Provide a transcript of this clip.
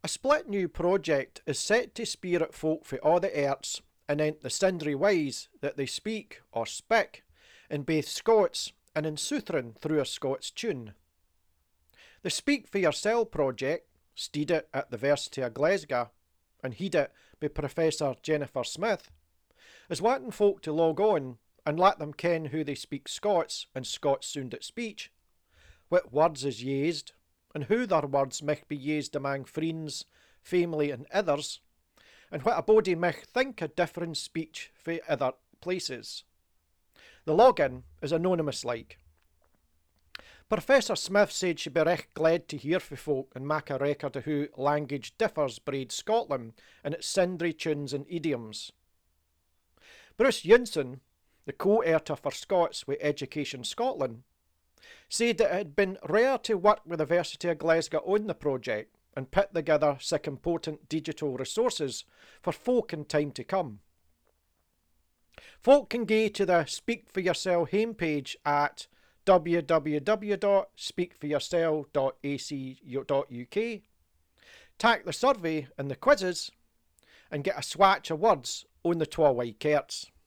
A split new project is set to spear at folk for all the arts and ent the sindry ways that they speak or spik in both Scots and in Southron through a Scots tune. The Speak for Yoursel project, steed at the University of Glasgow and heed it by Professor Jennifer Smith, is wanting folk to log on and let them ken who they speak Scots and Scots sound at speech, what words is used, and who their words might be used among friends, family and others, and what a body might think a different speech for other places. The login is anonymous like. Professor Smith said she'd be recht glad to hear from folk and make a record of how language differs braid Scotland and its sindry tunes and idioms. Bruce Junson, the co-editor for Scots with Education Scotland, said that it had been rare to work with the University of Glasgow on the project and put together such important digital resources for folk in time to come. Folk can go to the Speak for Yoursel homepage at www.speakforyoursel.ac.uk, take the survey and the quizzes, and get a swatch of words on the twa white cards.